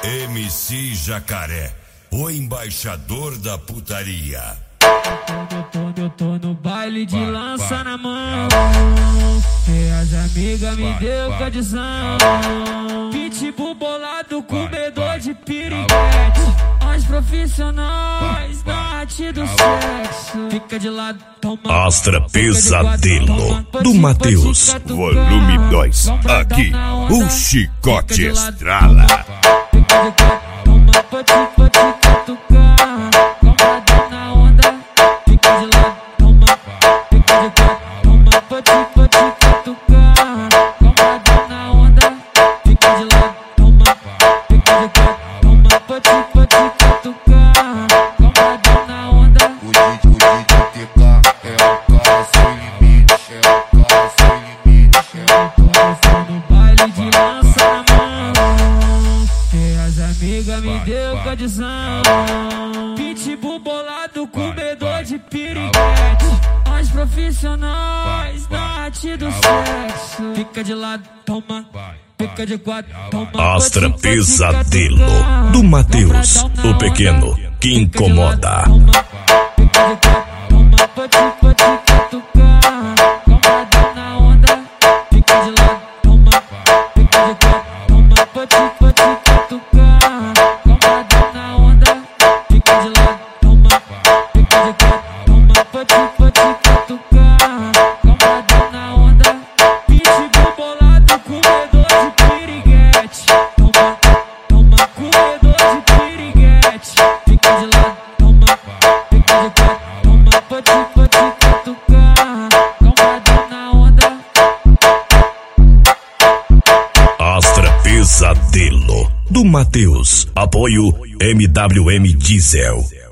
MC Jacaré, o embaixador da putaria. Eu tô no baile de lança na mão, e as amigas me deu condição. Pitbull bolado com medo de piriguete. Os profissionais da arte do sexo. Fica de lado, toma. Astra Pesadelo, do Matheus, volume 2. Aqui, o chicote estrala. Fica de quatro, toma, pode catucar. Compradão na onda. Fica de lado, toma. Fica de quatro, toma, pode catucar. Compradão na onda. Fica de lado, toma. Fica de quatro, toma, pode catucar. Compradão na onda. O DJ TK é o cara sem limite, é o cara sem limite, Eu tô no baile de lança na mão, e as amigas me deu condição. Pitbull bolado com medo de piriguete. Os profissionais da arte do sexo. Fica de lado, toma. Fica de quatro, toma. Astra Pesadelo, do Matheus, o pequeno que incomoda. Fica de quatro, toma, pode catucar. Compradão na onda. Fica de lado, toma. Fica de quatro, toma, pode catucar. Compradão na onda. Fica de lado, toma. Fica de quatro, toma, pode catucar. Compradão na onda. Pitbull bolado com medo de piriguete. Toma, toma, com medo de piriguete. Fica de lado, toma. Fica de quatro, toma, pode catucar. Compradão na onda. Astra Pesadelo, do Matheus, apoio MWM Diesel.